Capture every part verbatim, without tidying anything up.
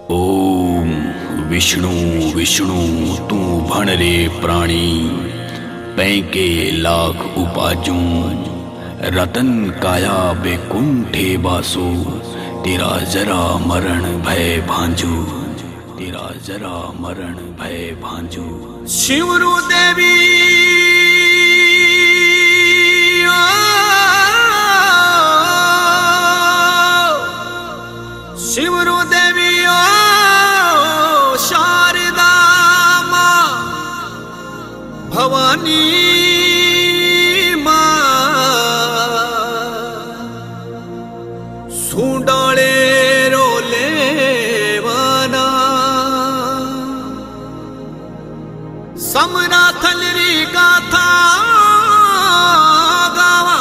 ओम विष्णु विष्णु तू भण रे प्राणी, पैके लाख उपाजू रतन काया बेकुंठे बासो, तेरा जरा मरण भय भांजू, तेरा जरा मरण भय भांजू। शिवरु देवी शिवरु देवी ओ शारदा मां भवानी सूडाले रोले वाना समरा थलरी गाथा गावा,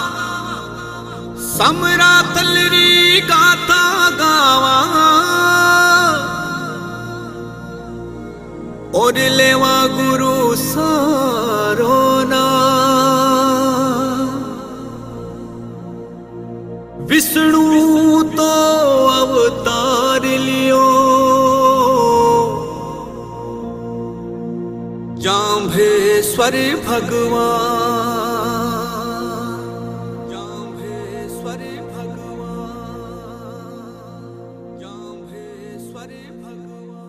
समरा थलरी गाथा गावा और लेवा गुरु सारोना। विष्णु तो अवतार लियो जांभेश्वर भगवान, जांभेश्वर भगवान, जांभेश्वर भगवान।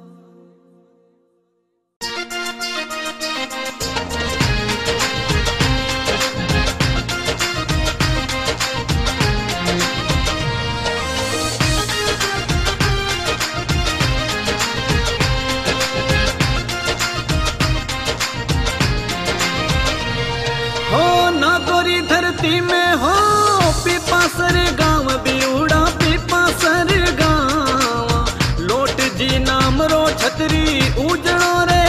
धरती में हो पिपासर गांव बिउड़ा, पिपासर गांव लोट जी नाम रो छतरी उजड़ो रे।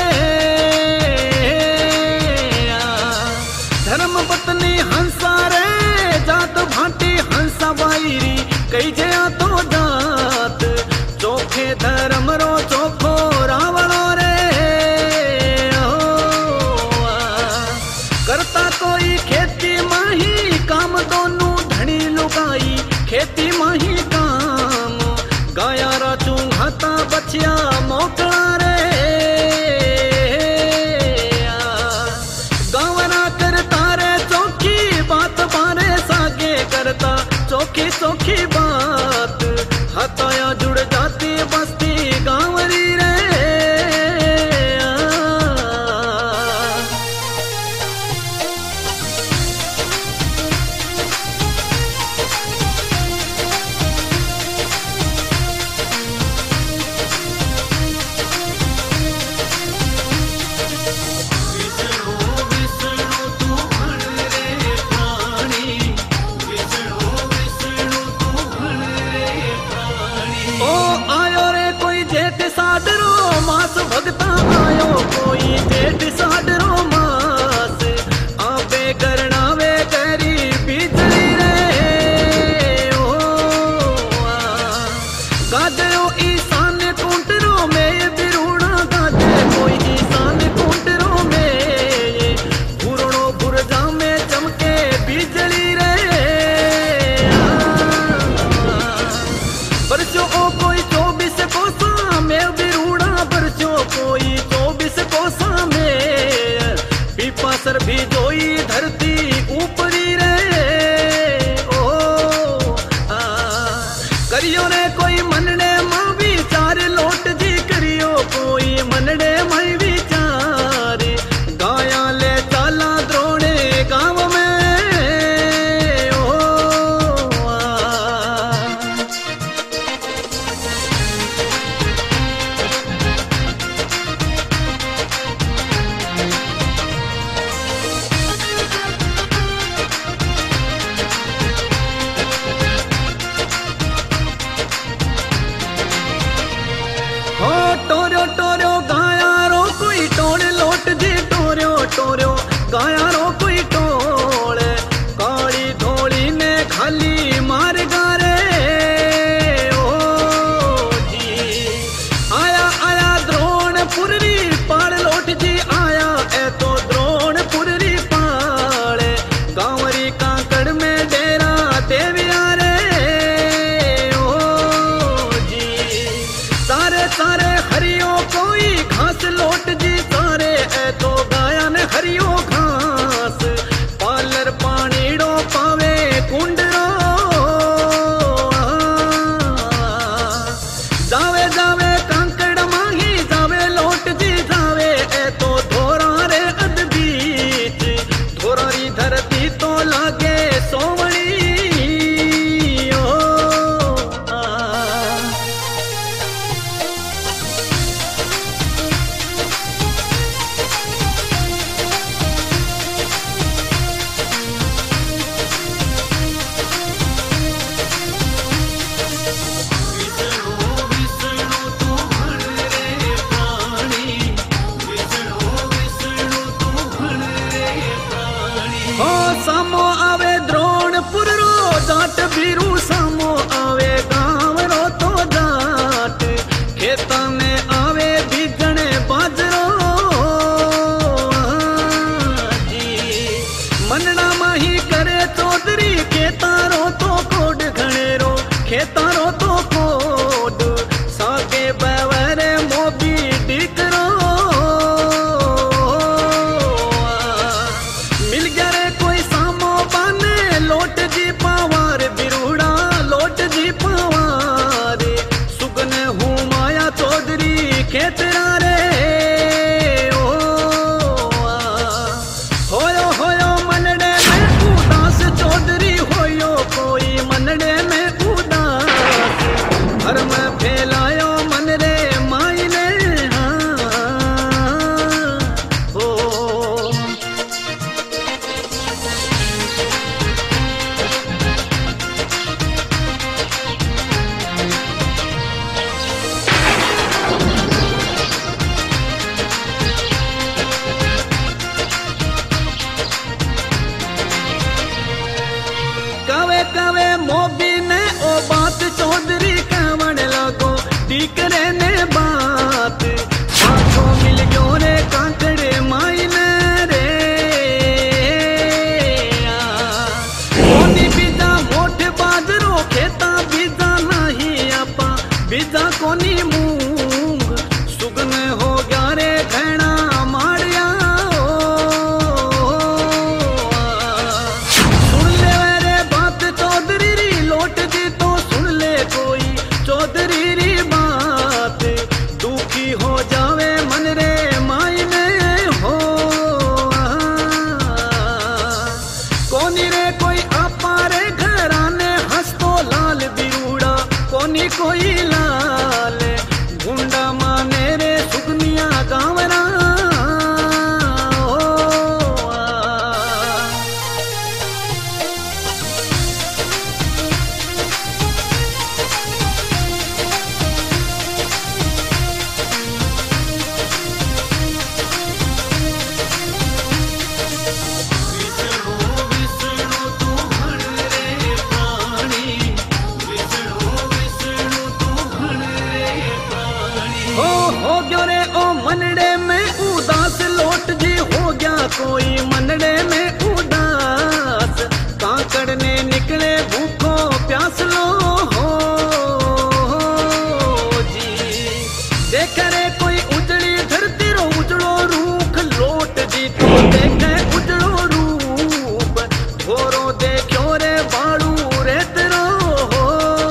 धर्म पत्नी हंसा रे जात भांटी हंसा वायरी, कई जया तो जात चोखे धर्म रो चोखो रावणो रे। करता कोई खेती माही काम, दोनों धनी लुगाई खेती माही काम, गाया राचू हाथा बचिया मोकला रे। गावना करता रे चौकी बात, बारे सागे करता चौकी चौकी बात, हताया जुड़ जाती बस्ती गांवरी रे। मास भगता आयो कोई जेठ साडरो मास, आबे करनावे करी बिजली रे। ओ गाजयो ईशान कुंटरो में बिरूणा, गाजे कोई ईशान कुंटरो में बुरणो बुरजा में चमके बिजली रे। परचो ओ कोई चौबीस कोसा में बिरूणा, परचो कोई चौबीस कोसा में पिपासर भी जोई धरती ऊपरी रे। ओ आ करियो रे कोई मनने मां विचार, लोट जी करियो कोई मनने मां विचार, गाया ले चाला द्रोणे गांव में। ओ आ बीजा कोनी मूंग सुगन हो गया रे घना माड़िया सुन ले रे बात चौधरी री लौट दी तो सुन ले कोई चौधरी री बात दुखी हो जावे मन रे माई में हो कोनी रे कोई आपा रे घराने हंसतो लाल बिरूड़ा कोनी कोई लाल गुंडा माने रे सुगनिया गावरा हो हो गयो रे ओ मनड़े में उदास लौट जी हो गया कोई मनड़े में उदास कांकड़ ने निकले भूखो प्यास लो हो जी देख रे कोई उजड़ी धरती रो उजड़ो रूख लौट जी तो देखे उजड़ो रूप थोरो देखो रे बाड़ू रे तेरो हो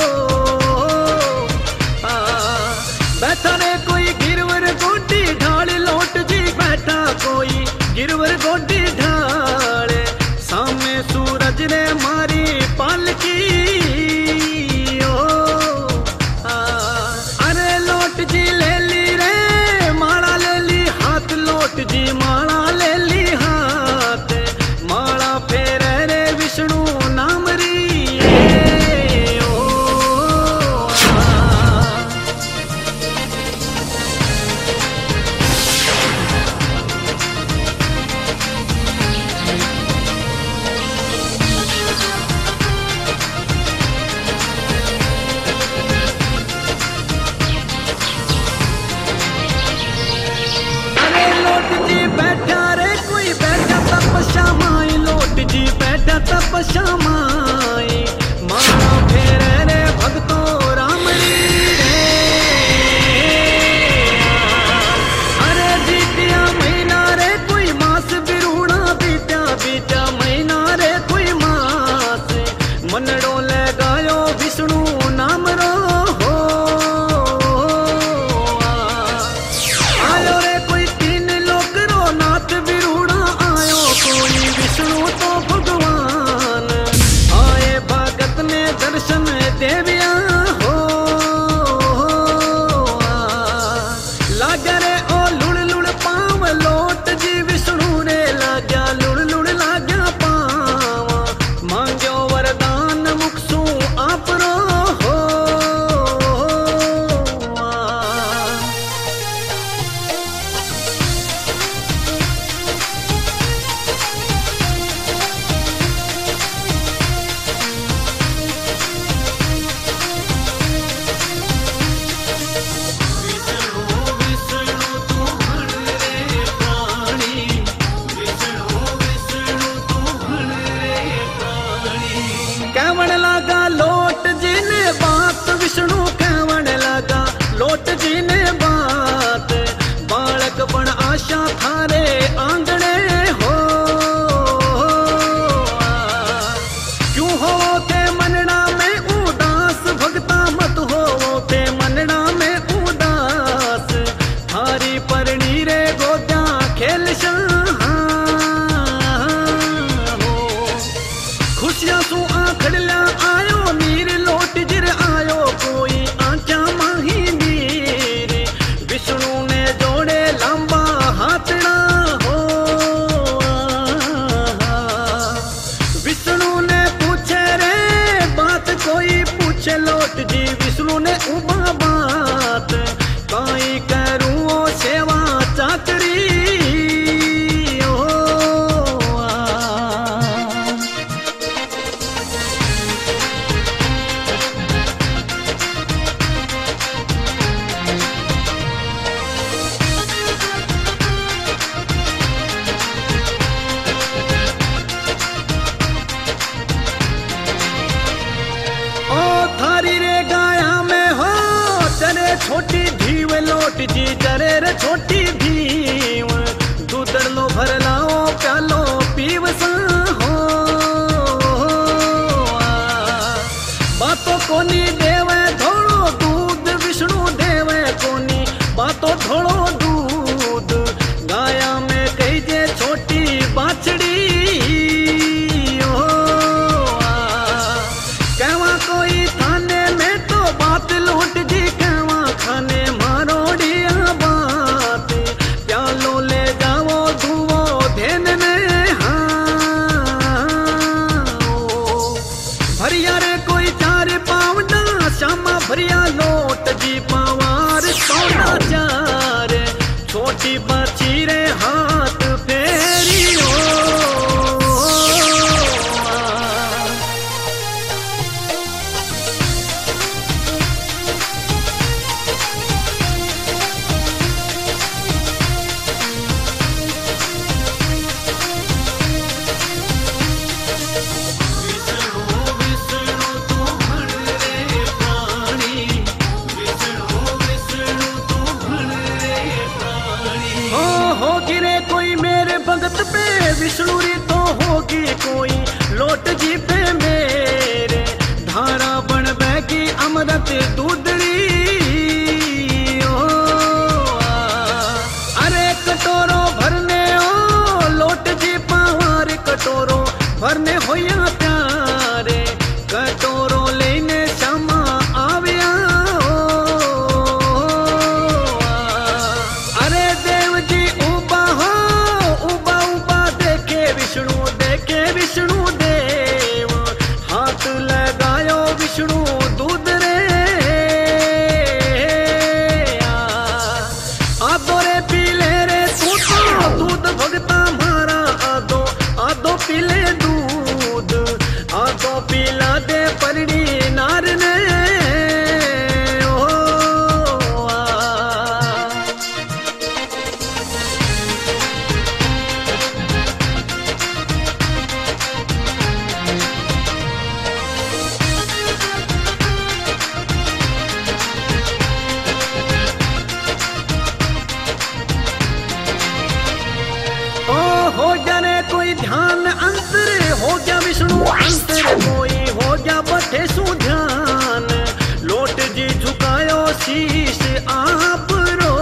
बैठा रे कोई गिरवर गोडी ढाल लौट जी बैठा कोई गिरवर गोडी ढाल छोटी धीव लोट जी जरे रे छोटी धीव दूधर लो भर लाओ प्यालो पीव सा हो बातो कोनी देवे थोड़ो दूध विष्णु देवे कोनी बातो थोड़ो दूध गाया में कही जे छोटी बाछड़ी ओ कहवा कोई थाने में तो बात लूट जी कहवा खाने मारोड़िया बात प्यालो ले जाओ धुओ धेन में हाँ भरिया रे कोई चार पावना श्यामा भरिया लोट जी पावार सोना चार छोटी बची रे हाथ फेरी ओ भगत पे विष्णु री तो होगी कोई लोट जी पे मेरे धारा बन बैगी अमृत दूधड़ी ओ अरे कटोरो भरने ओ लोट जी पावार कटोरो भरने होया प्यारे कटोरो लेने श्यामा आविया अरे देव जी उबा हो विष्णु देखे विष्णु देव हाथ लगायो विष्णु दूध रे आदो रे पीले रे तू तो दूध भगता मारा आदो आदो पीले दूध आदो पीला दे परणी नार ने हो जाने कोई ध्यान अंतर हो गया विष्णु अंतर कोई हो गया बठे सु ध्यान लोट जी झुकायो शीश आप रो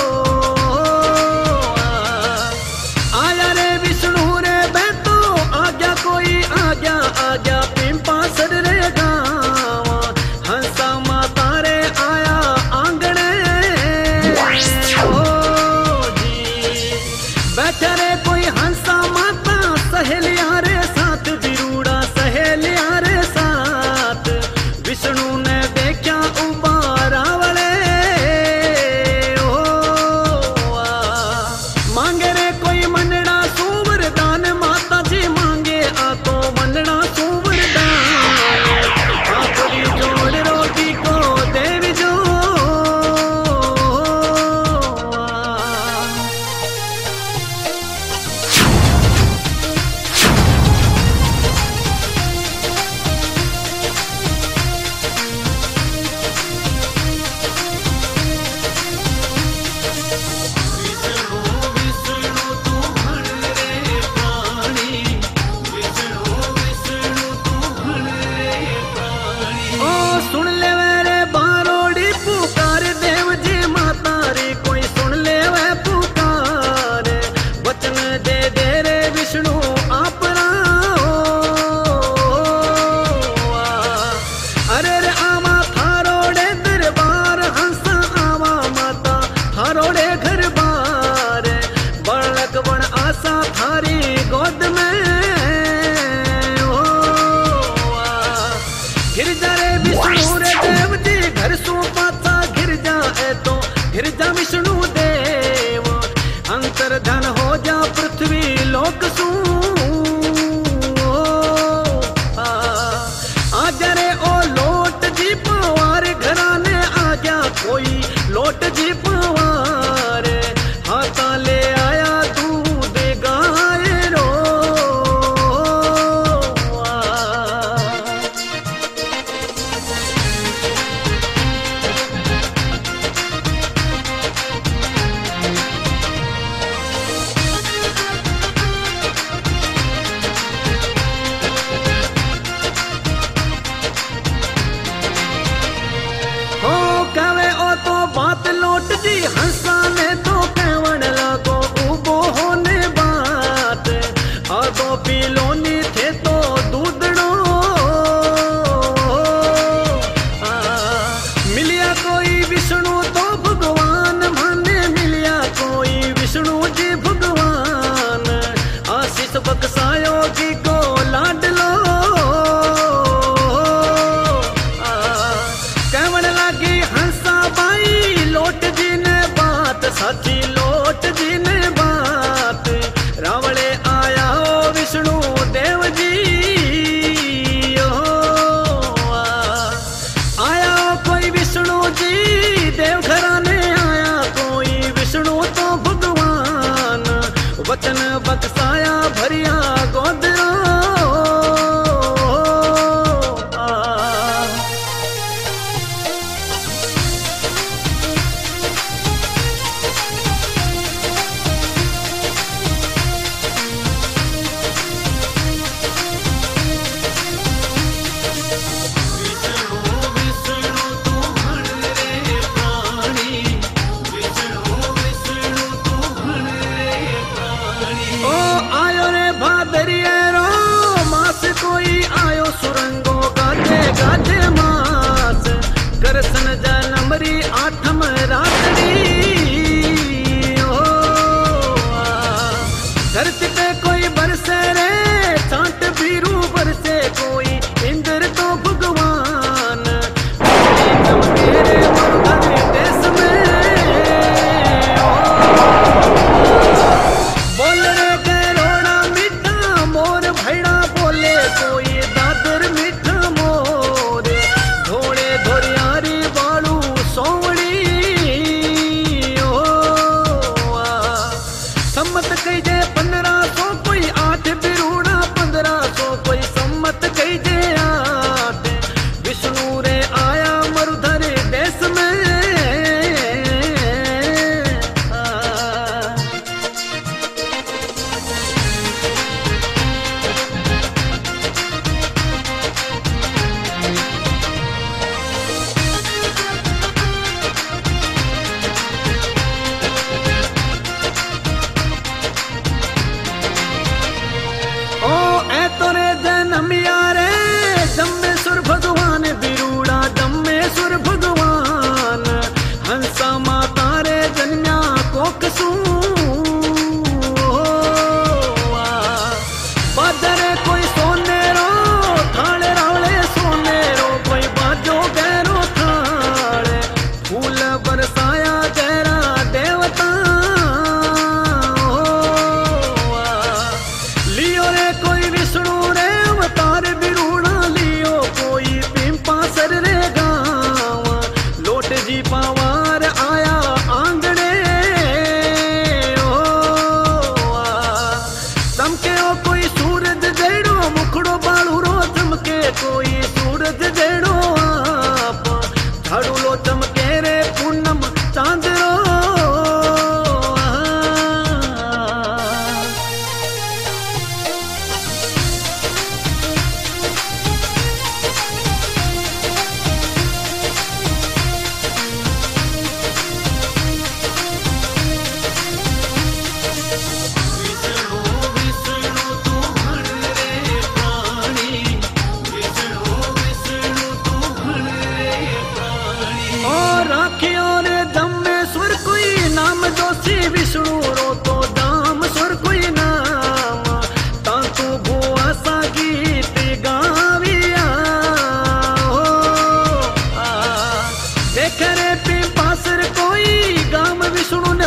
आया रे विष्णु रे बैठो आ गया कोई आ गया आ गया पिंपा सर रे गाँव हंसा माता रे आया आंगणे ओ जी बैठा रे कोई हंसा माता सहेलिया रे साथ बिरूड़ा सहेलिया रे साथ विष्णु ने देखा उबारा वाले ओ मांगे रे कोई मनड़ा सुवर दान माता जी मांगे आ तो मनड़ा सुवर दान आखरी जोड़ रोटी को देवी जो गिरजा विष्णु देव अंतर धन हो जा पृथ्वी लोक सू आजा रे ओ लोट जी पवार घराने आजा कोई लोट जी पवार हाथा ले आया दूध गाय रो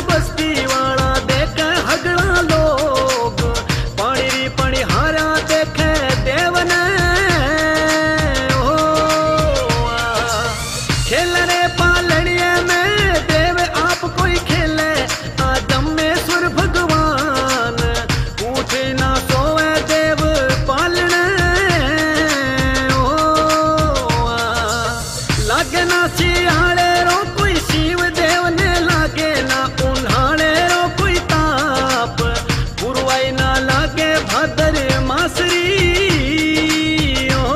बस्ती वाला देखे हगड़ा लोग, पानी री पानी हारा देखे देवने हो। खेल रे पालड़िए में देव आप कोई खेले, आदम में सुर भगवान पूछे ना सोवे देव पालने हो। लागे ना सियाले रो कोई शिव देव ने, लागे ना उन्हाड़े रो कोई ताप, पुरवाई ना लागे भादर मासरी हो।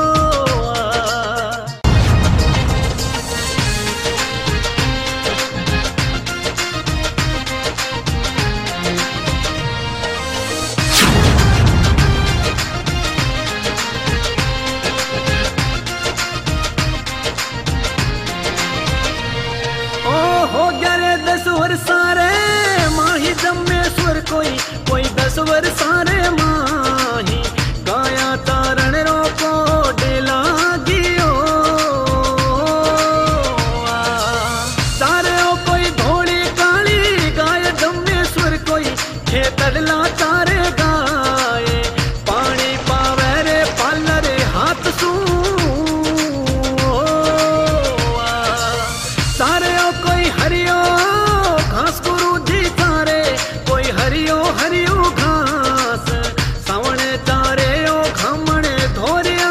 ओ हो गया रे दस वर्षा रे माही जम्मेश्वर, कोई कोई दस वर्षा रे माही गाया तारण रो को डेला गियो। तारे ओ कोई धोड़ी काली गाय जम्मेश्वर, कोई खेतड़ला तारे गाए, पानी पावे रे पालर हाथ सू। तारे ओ कोई हरियो घास गुरु जी तारे, कोई हरियो हरियो घास, सावणे तारे ओ घमणे धोरिया।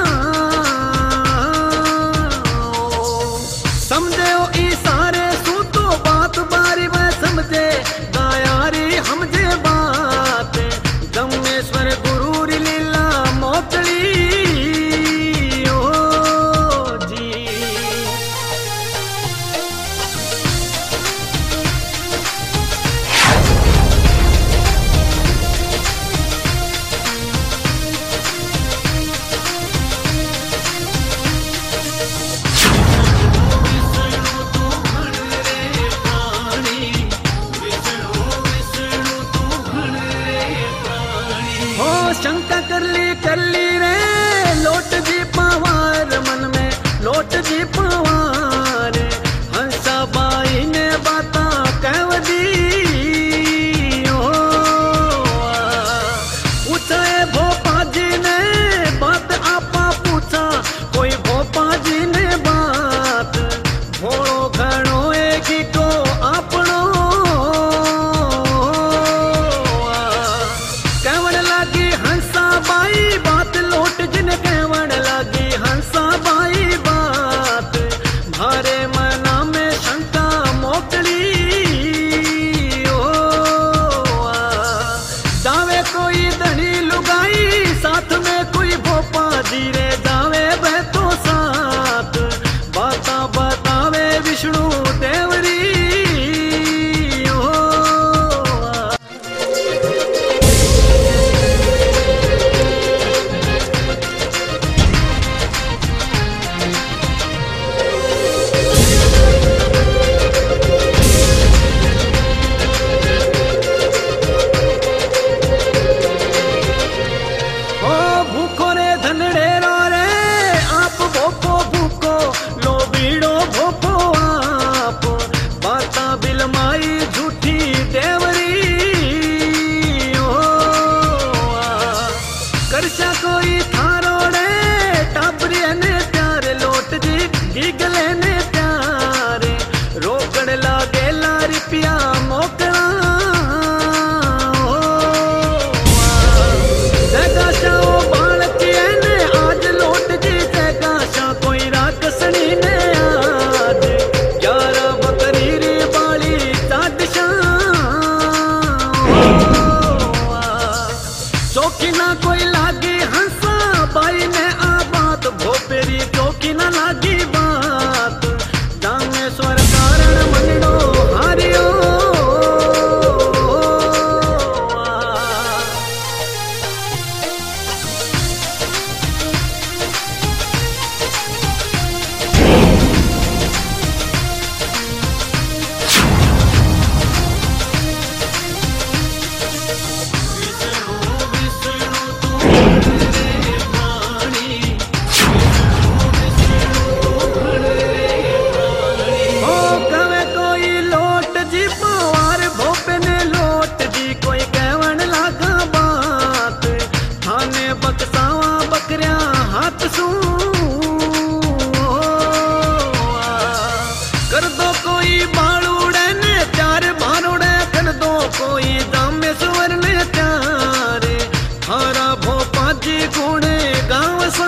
समझे ओ इसारे सू तो बात बारी में समझे, गायारी हमजे बात जम्मेश्वर गुरु री लीला मोतली ओ जी। कर दो कोई बालूड़े ने चार भारोड़े कर दो कोई दामेश्वर ने चार थारा भोपा जी गुणे गाँव सा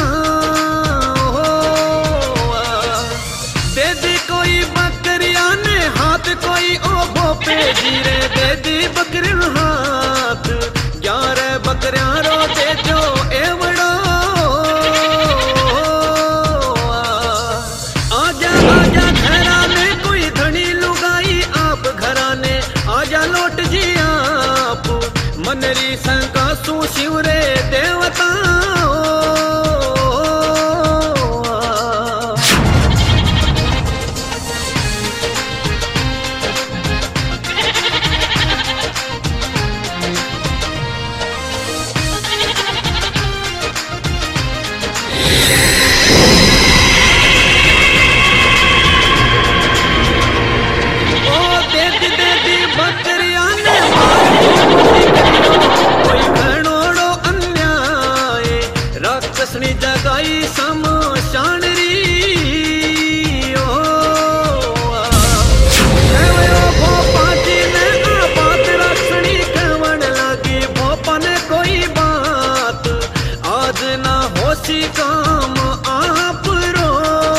दे दी कोई बकरिया ने हाथ कोई ओ भोपे जीरे दे दी बकरी हाथ ग्यारह बकरिया रो दे जो एवड़ो आजा आजा घराने कोई धनी लुगाई आप घराने आजा लौट जी आप मनरी शंका सु शिवरे देवता जगाई समशान री ओ भोपा जी ने बात रखनी कहवन लगी भोपा ने कोई बात आज ना होशी काम आप रो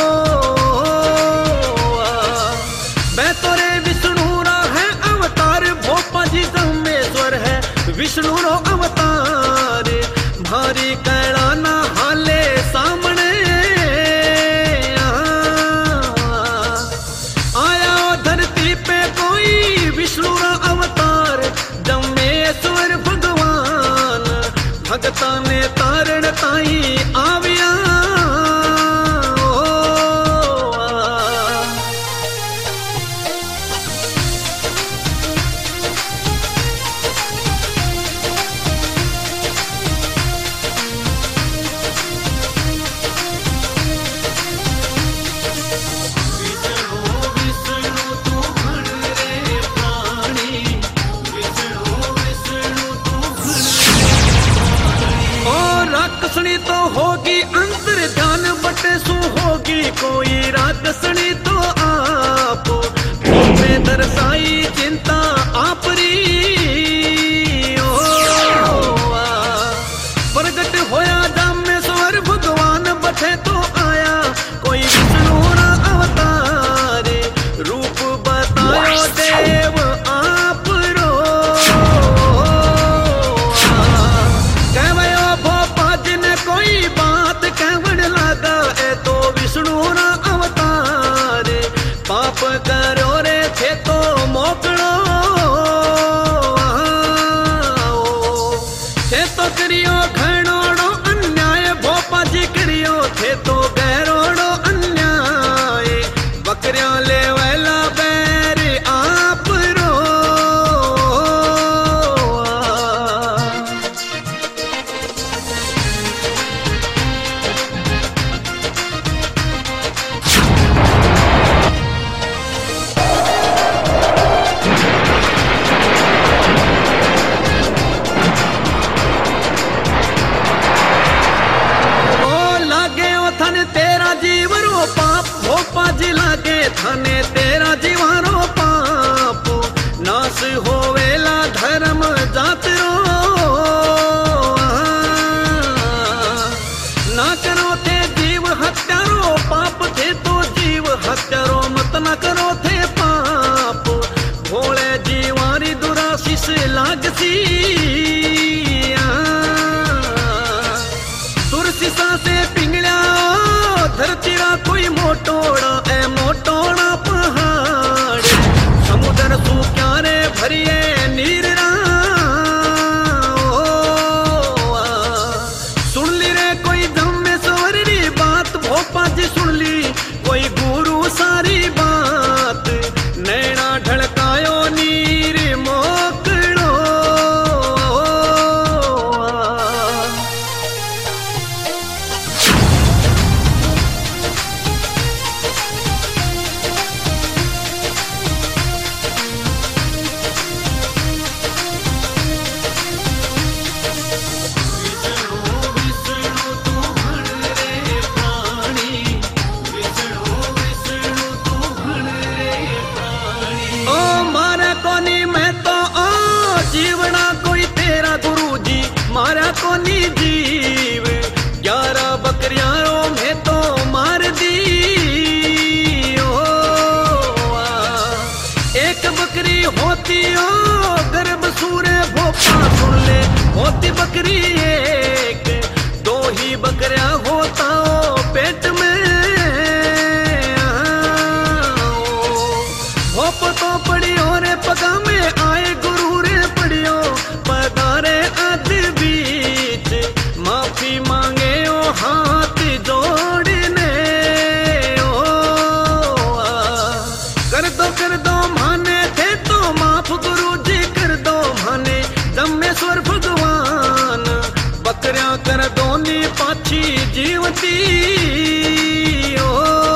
मैं तोरे विष्णु रा है अवतार भोपा जी जमेश्वर है विष्णु रो अवतार भारी कैला ना हाले सामने आया धरती पे कोई विष्णु रा अवतार जमेश्वर भगवान भगता ने तारण ताई आविया तो होगी अंतर ध्यान बटे सु होगी कोई राक्षसनी तो आप में दर्शाई चिंता आपरी प्रगट होया जामेश्वर भगवान बटे तो आया कोई विष्णु रा अवतार रूप बतायो देव आप रो कहवयो भोपा जिने कोई बात कहवन लगा ए तो विष्णु रा अवतार पाप करो रे थे तो मोकड़ो थे तो करियो घणोड़ो अन्याय भोपा जी करियो थे तो गहरोड़ो अन्याय बकरियां ले वेला बैर आप रो थाने तेरा जीवारो पाप नाश होवेला धर्म जात रो ना करो थे जीव हत्यारो पाप थे तो जीव हत्यारो मत ना करो थे पाप भोले जीवारी दुराशीष लागसी दुर्शिषा से पिंगल्या धरती रा कोई मोटोड़ा ए मोटोड़ा पहाड़ समुद्र सु क्यारे भरिए नीर रा सुन ली रे कोई जमेश्वर री बात भोपा जी सुन ली कोई गुरु सारी बात होती हो गर्भ सूरे भोपा सुन ले, होती बकरी एक, दो ही बकरियां होता हो पेट में। भोप तो पड़ी और पगा में आए गुरु रे पड़ियो, पधारे आदि बीच माफी मांगे ओ हाथ जोड़ने। ओ कर दो कर दो माने थे तो माफ गुरु जी कर दो माने, दमेश्वर भगवान बकरियां कर दो नी पाछी जीवती। ओ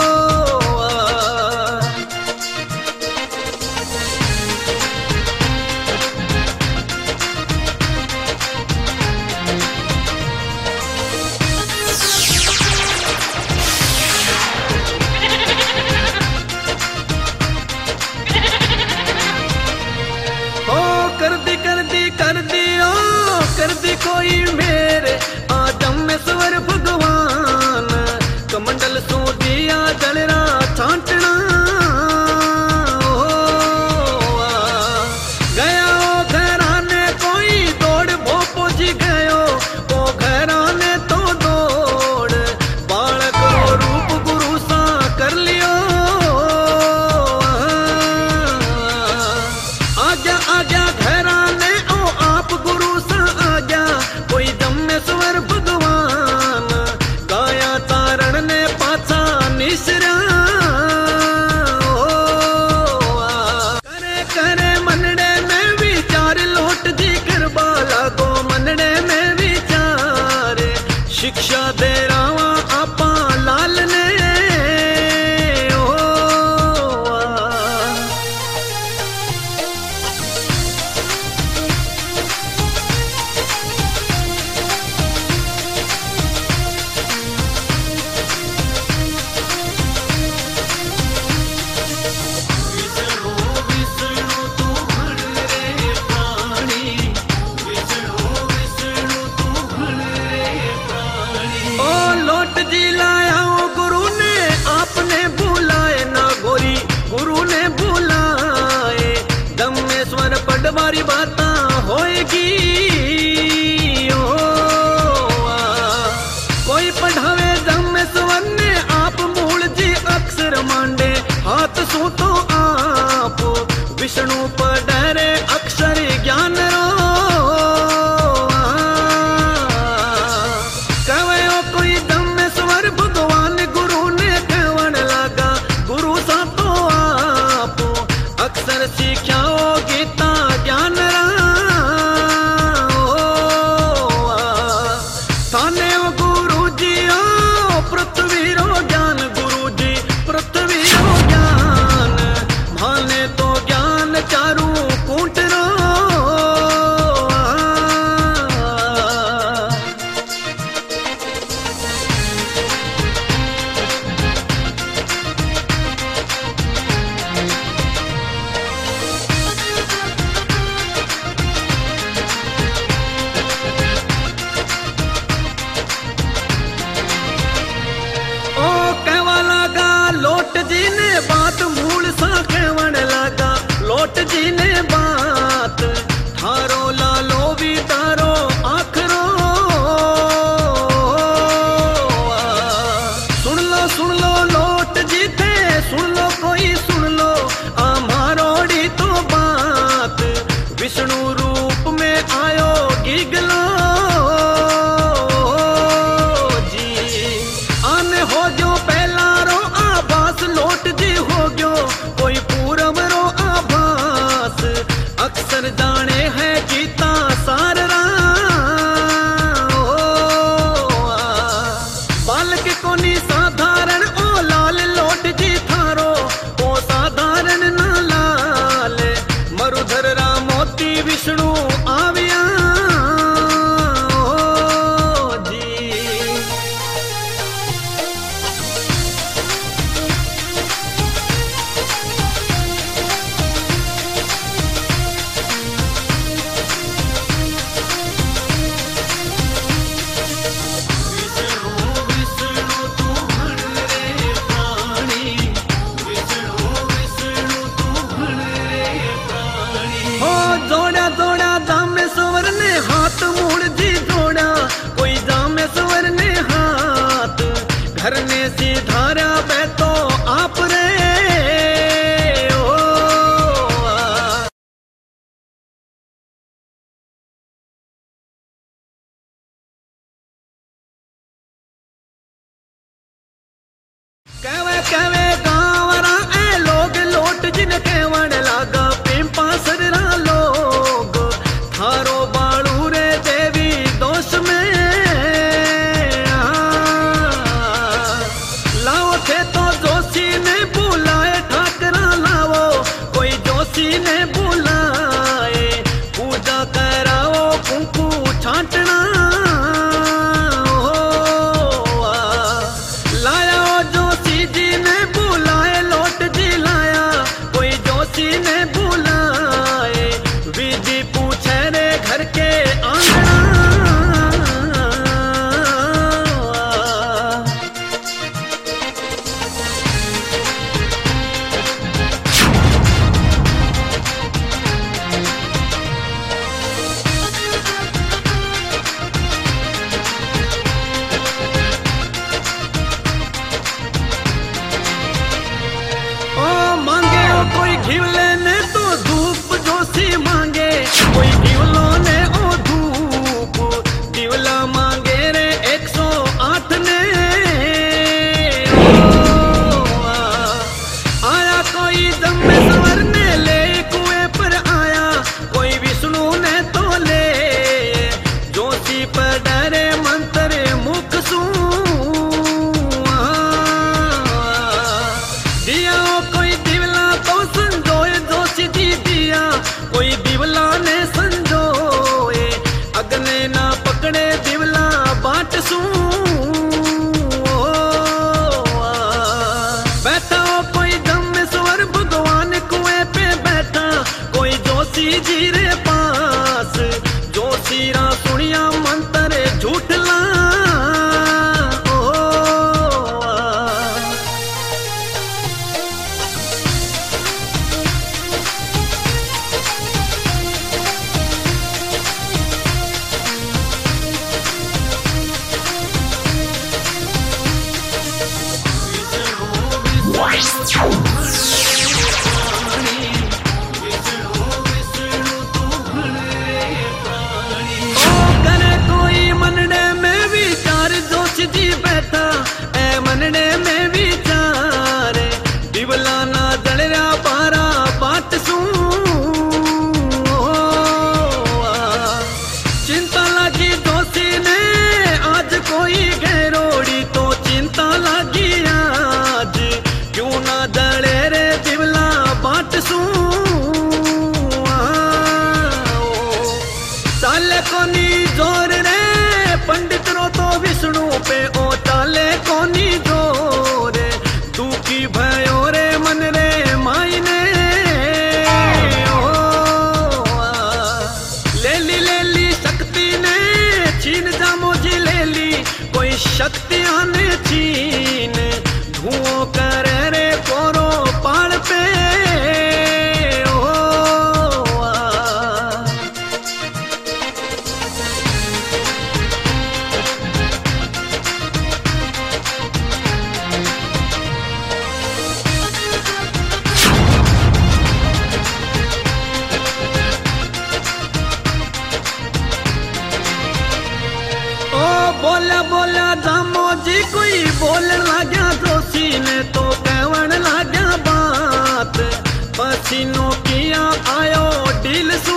कर दी कर दी कर दी ओ कर दी कोई मेरे आदमेश्वर भगवान, कमंडल सो दिया जलरा छांटना। गया ओ घराने कोई दौड़ भोपो जी गयो, ओ घराने तो दौड़ बालक रूप गुरु सा कर लियो। आजा आजा घराने ओ आप गुरु सा आजा, कोई दमेश्वर भगवान गाया तारण ने पाछा निसरा। करे करे मनड़े में विचार लोट जी करबा लागो, मनड़े में विचार शिक्षा दे रावा आपा लाल ने। जी लाया ओ गुरु ने आपने बुलाए ना गोरी, गुरु ने बुलाए दमेश्वर पटवारी बाता होएगी। ओ कोई पढ़ावे दमेश्वर ने आप मूल जी अक्षर मांडे, हाथ सो तो आप विष्णु पढ़े अक्षर ज्ञान रो। अक्षर सीख्याओ गीता ज्ञान थाने गुरु जी ओ पृथ्वी रो ज्ञान, गुरु जी पृथ्वी रो ज्ञान माने तो ज्ञान चारू कूट रो। केवण लागा पिंपा सररा लोग थारो बालू रे देवी दोष में लाओ थे तो जोशी ने बुलाए ठाकरा लाओ कोई जोशी ने बुलाए पूजा कराओ कुंकू छांटना कोई घिवले ने तो धूप जोशी मांगे कोई घिवलो ने ओ धूप घिवला मांगे रे एक सौ आठ ने आया कोई जम्मे सवर ने ले कुएं पर आया कोई विष्णु ने तो ले जोशी पर डरे मंत्र मुख सू दिया कोई दिवला तो संजोए जोशी जी दिया कोई दिवला ने संजोए अगने ना पकड़े दिवला बाट सू बैठा कोई जम्मेश्वर भगवान कुएं पे बैठा कोई जोशी जी रे पास जोशी रा सुनिया मंत्र झूठला मनने में विचार दिवला ना जलरा पारा बाट सू चिंता लगी जोशी ने आज कोई गैरोड़ी तो चिंता लगी आज क्यों ना जले रे दिवला बाट सू चाले कोनी जोर रे पंडित रो तो विष्णु पे ओ चाले कोनी जोर दुखी भयो रे मन रे मायने लेली लेली शक्ति ने छीन जामो जी लेली कोई शक्ति आने छीन धुओं करे रे कोरो पाड़ पे बोला बोला जामो जी कोई बोल लाग्या जोशी ने तो कहवन लाग्या बात पसीनो किया आयो दिल सू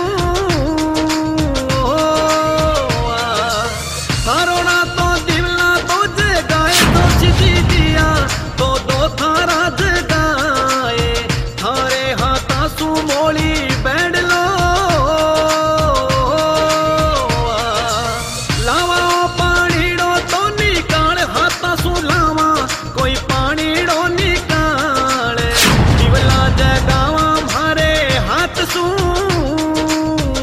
थारोना तो दिवला तो जगाए जोशी जी दिया तो दो थारा जगाए थारे हाथा सू मोली बैंड लो कोई पानी डो निकाल दिवला जगावा मारे हाथ सू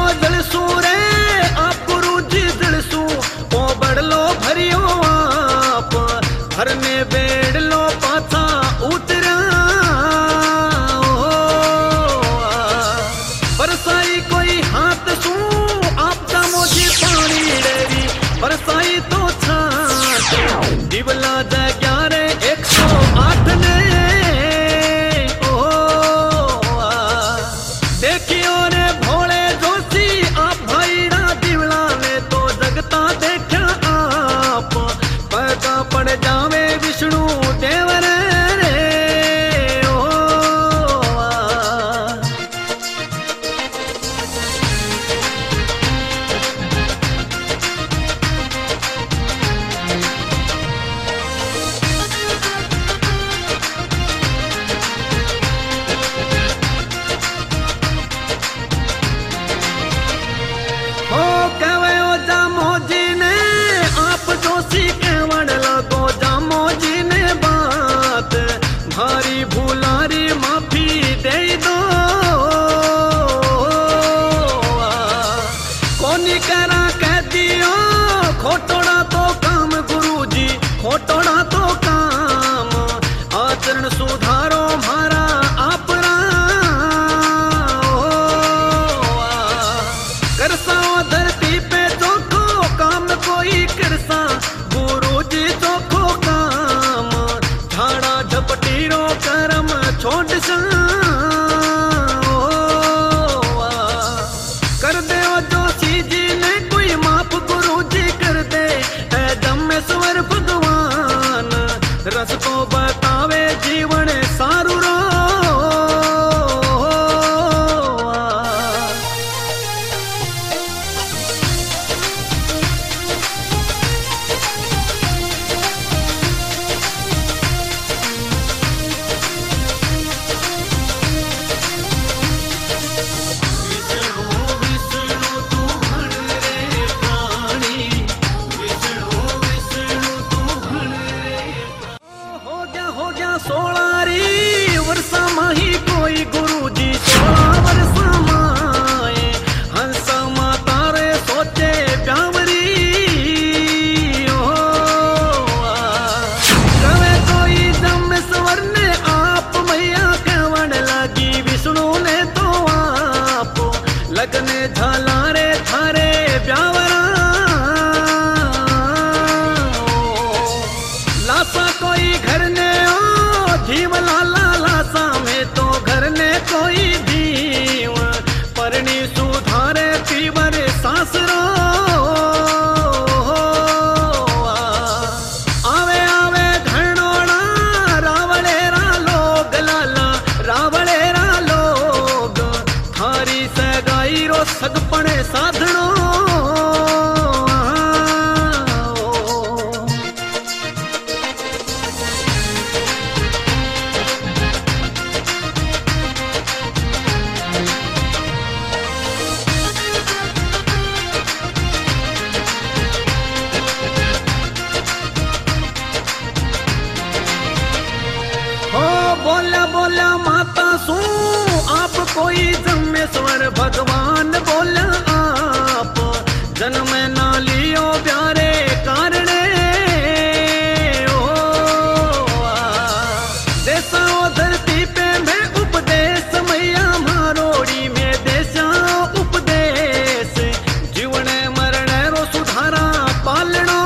जलसू रे आप गुरु जी जलसू ओ बड़लो भरियो आप भरने बेड़ लो पाथा उतरा बरसाई कोई हाथ सू आप जामो जी पानी डेरी बरसाई तो छाट दिवला जा ग्यारह एक सौ आठ ने ओ देखियो रे भोले जोशी आप भाईड़ा दिवला ने तो जगता देखा आप पैदा पड़ जावे विष्णु देव रे ओ हो कहे ओ जामो जी ने आप जोशी कहवण लगो जामो जी ने बात भारी भूलारी माफी दे दो कोनी करा कह दियो खोटोड़ा तो काम गुरु जी खोटोड़ा तो काम आचरण सुधारो मारा आपरा करसा धरती पे चोखो काम कोई करसा गुरु जी चोखो काम झाड़ा झपटीरो करम छोड़ सा कर दे ओ जोशी जी ने कोई माफ गुरु जी कर दे है जमेश्वर भगवान रस को बतावे जीवन सारू रो सोलारी वर्षा माही कोई गुरु जी सोला वर्षा माए हंसा माता रे सोचे प्यावरी ओ कवे कोई जमेश्वर ने आप मैया कहवण लगी विष्णु ने तो आप लगने झाला रे थारे प्यावरा लासा कोई घर ने जीव लाला लासा में तो घर ने कोई दीव परनी सुधारे पीवर सासरो आवे आवे घरनोड़ा रावड़ेरा लोग लाला रावड़ेरा लोग थारी सगाई रो सगपणे साधनो बोला बोला माता सू आप कोई जमेश्वर भगवान बोला आप जन्म ना लियो प्यारे कारणे ओ देसा धरती पे मैं उपदेश मैया मारोड़ी में देसा उपदेश जीवन मरण रो सुधारा पालनो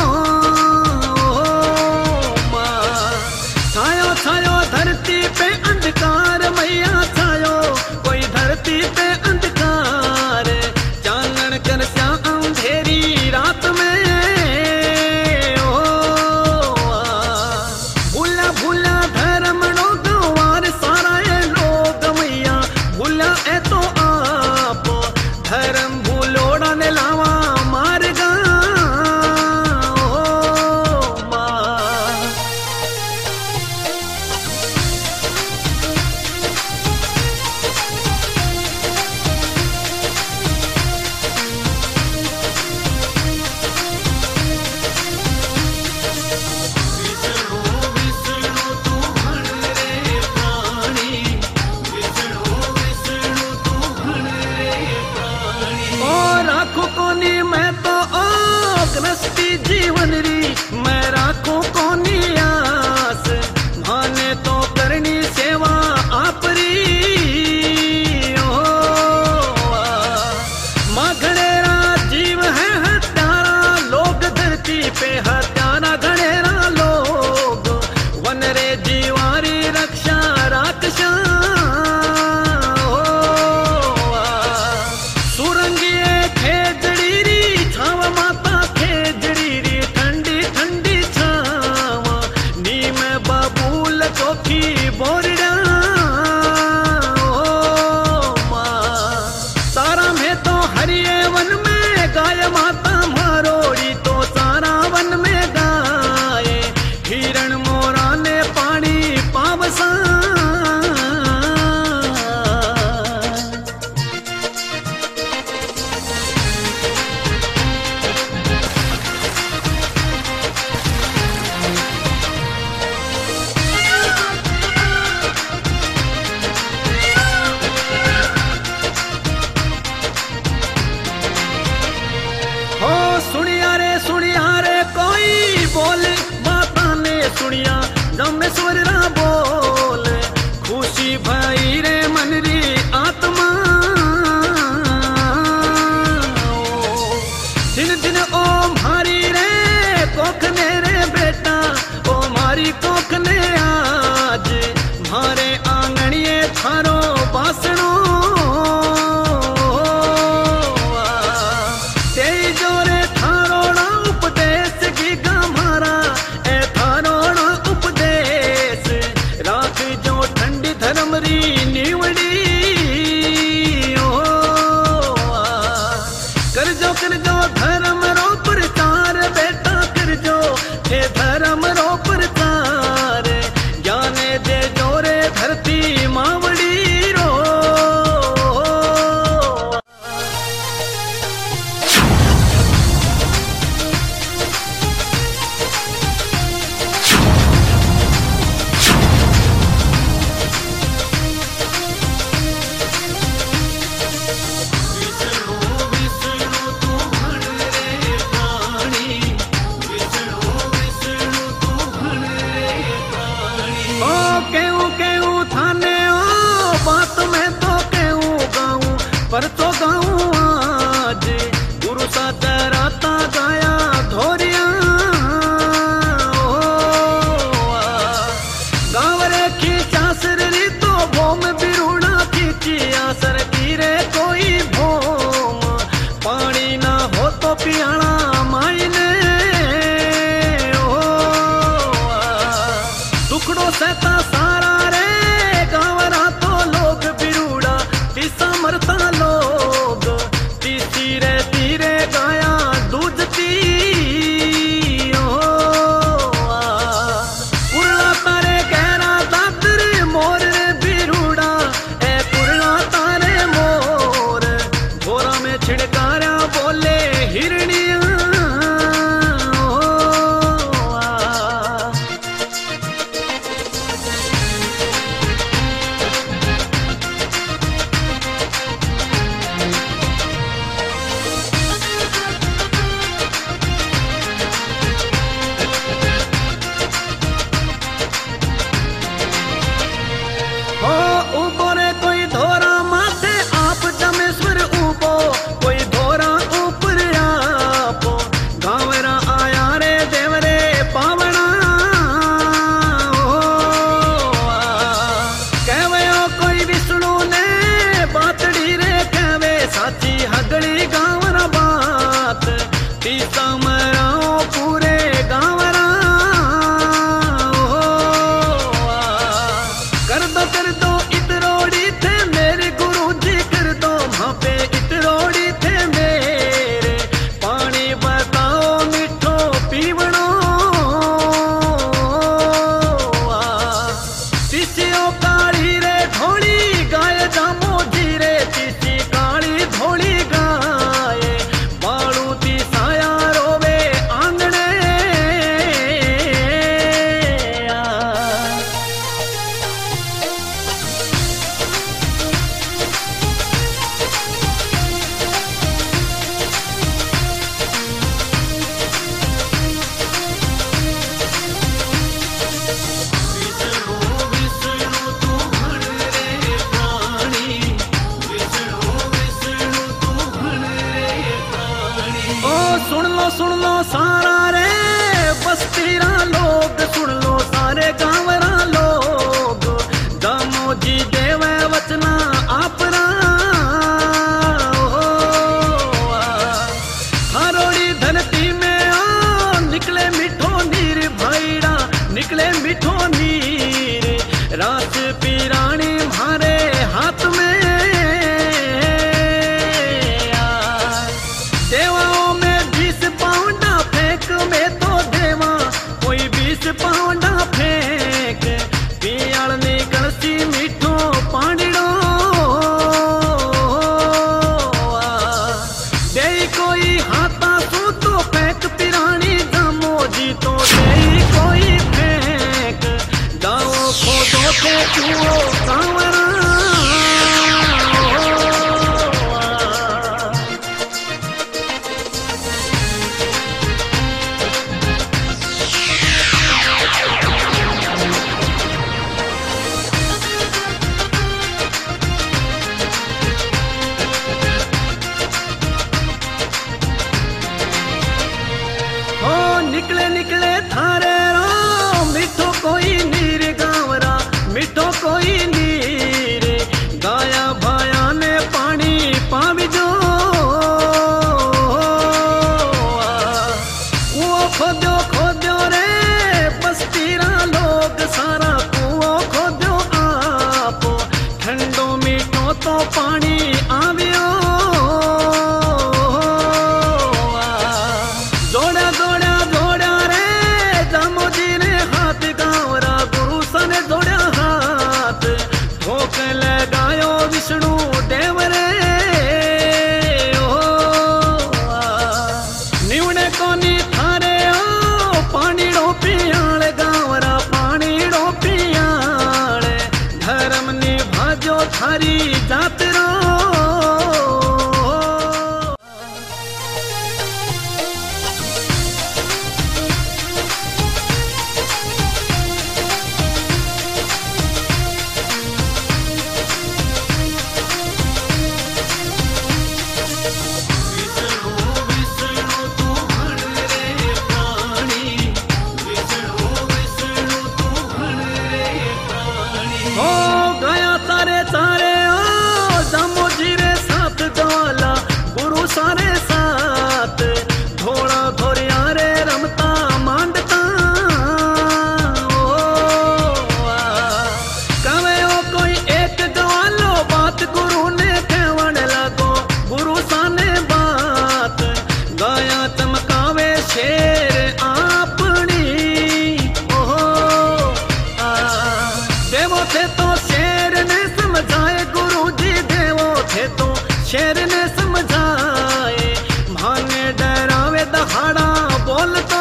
छायो छायो धरती पे अंधकार मैया छायो कोई धरती पे अंधकार चानन कर श्याम अंधेरी रात में ओ भूला भूला धर्म नो गवार सारा ये लोग मैया भूला ए तो आप धर्म भूलोड़ा ने लावा मारगा प्राणी कोनी मैं तो ओ गृहस्थी जीवन री मैं राखो कोनी आस माने तो करनी सेवा आपरी ओ माँ घड़ेरा जीव है हत्यारा लोग धरती पे हत्यारा घड़ेरा लोग वन रे जीवारी रक्षा राक्षसा बोरडा सारा में तो हरिये वन में गाय माता मारोड़ी तो सारा वन में गाय हिरण मोरा ने पानी पावसा सुनिया रे सुनिया रे कोई बोले बाता ने सुनिया जमेश्वर रा बोले खुशी भाई रे मन री आत्मा दिन दिन ओ मारी रे कोखने रे बेटा ओ मारी कोखने आज मारे आंगणिए थारो बासणो करजो करजो धर्म रो प्रचार बेटा करजो हे धर्म रो प्रचार ज्ञाने दे जोरे धरती मावड़ी रो विष्णु विष्णु तू भण सुन लो सुन लो सारा रे बस्तीरा लोग, सुन लो सारे गांवरा लोग, दामो जी देवे वचना आपरा। हरोड़ी धरती में आ निकले मिठो नीर भाईड़ा, निकले मिठो नीर, रात पीरानी मारे हाथ में। देवाओं में बीस पाउंडा फेंक में तो देवा, कोई बीस पाउंडा फेंक, पियालनी कलसी मिठो पानीड़ो। दे कोई हाथा सू तो फेंक पिरानी दामो जी तो दे कोई फेंक, दाओ खोदो के चूओ कांवरा। निकले निकले थारे रो मिठो कोई नीर गांवरा, मिठो कोई नीर, गाया भाया ने पानी पावी जो। कुओ खोदो खोदो रे बस्तीरा लोग, सारा कुओ खोदो आप, ठंडो मीठो तो पानी आवियो। जोड़ा जोड़ा जोड़ा रे दामो जी ने हाथ गांवरा, गुरु सने जोड़ा हाथ, ठोक लगायो विष्णु देव रे। निवने कोनी थारे ओ पानी डो पियाले गांवरा, पानी डो पियाले, धर्म निभाजो थारी जात रो। सारे साथ थोड़ा थोड़िया रे रमता मांडता। ओ कवे ओ कोई एक गवालो बात, गुरु ने कहवन लगो, गुरु साने बात, गाया चमकावे शेर आपनी। ओ देवो थे तो शेर ने समझाए, गुरु जी देवो थे तो शेर ने समझाए, माने डरावे दहाड़ा बोल तो।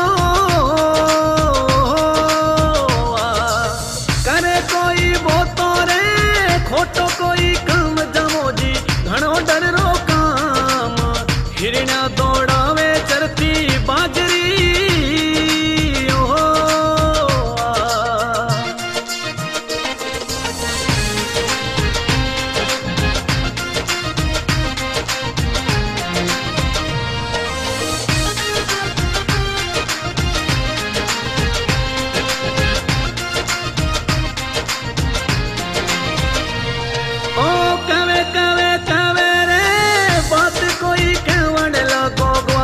करे कोई बोतो रे खोटो कोई काम, जमो जी घणो डर रो काम, हिरण्या दौड़ावे चरती बाजरी। कवे कवे कवे रे बात कोई कहवन लगो,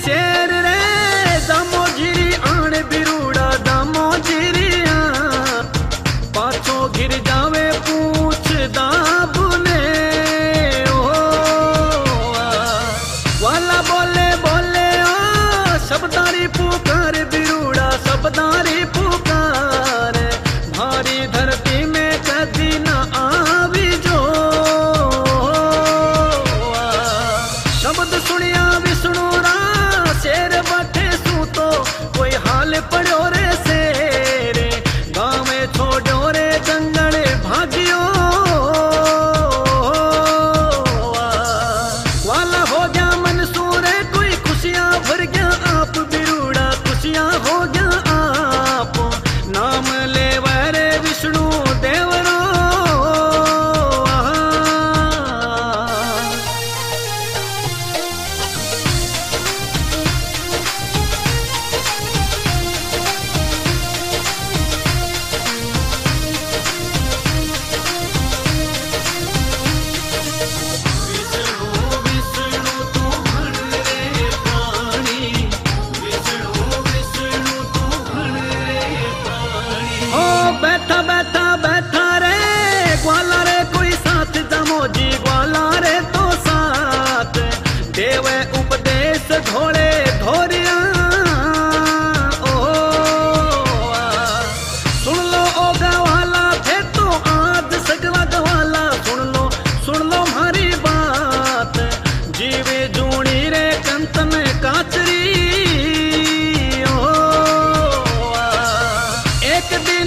शेर रे दामो जीरी आण बिरूड़ा दामो जीरिया पाछो गिर जावे पूछ दाबने ओ वाला बोले बोले ओ शब्दारी पुकार बिरूड़ा शब्दारी पुकार भारी धरती में कदी न आवी जो शब्द सुनिया विष्णु रा शेर बैठे सू तो कोई हाल पड़ो रे शेरे गाँव में छोड़ो रे जंगल भागियो वाला हो गया मंसूर कोई खुशियां भर गया आप बिरूड़ा खुशियां हो गया आप नाम ले वरे विष्णु देवरो बैठा बैठा बैठा रे ग्वाला रे कोई साथ जमोजी ग्वाला रे तो साथ देवे उपदेश धोड़े धोरिया ओ सुन लो ओ गवाला थे तो आज सगला गवाला सुन लो सुन लो हमारी बात जीवे जूनी रे कंतन काचरी ओ एक दिन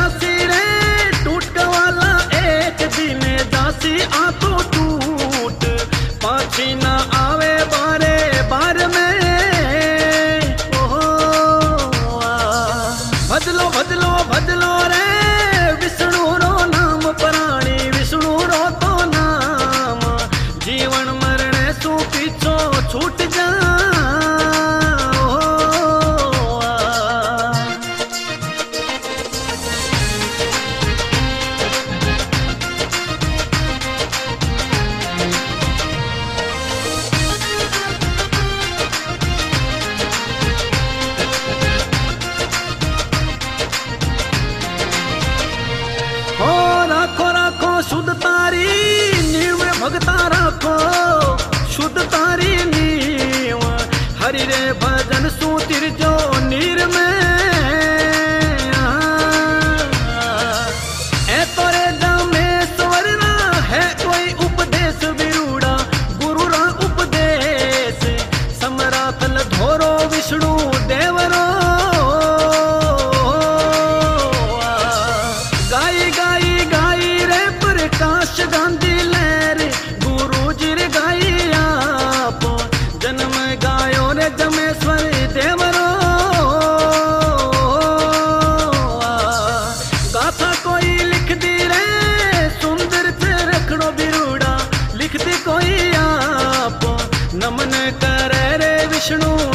आ तो टूट पाछी ना आवे बारे बार में ओहो भजलो भजलो भजलो रे विष्णु रो नाम प्राणी विष्णु रो तो नाम जीवन मरण सु पीछो छूट जा शुद्ध तारी नीव भगता राखो शुद्ध तारी नीव हरि रे भजन सूतिर जो नीर में ए तोरे जामेश्वर ना है कोई उपदेश बिरूड़ा गुरु रा उपदेश समराथल धोरो विष्णु देवरो गाई गाई गाई प्रकाश गांधी लहर गुरु जी रे गाई आप जन्म गायो रे जमेश्वर देवरो गाथा कोई लिख दी रे सुंदर से रखड़ो बिरूड़ा लिख दी कोई आप नमन करे रे विष्णु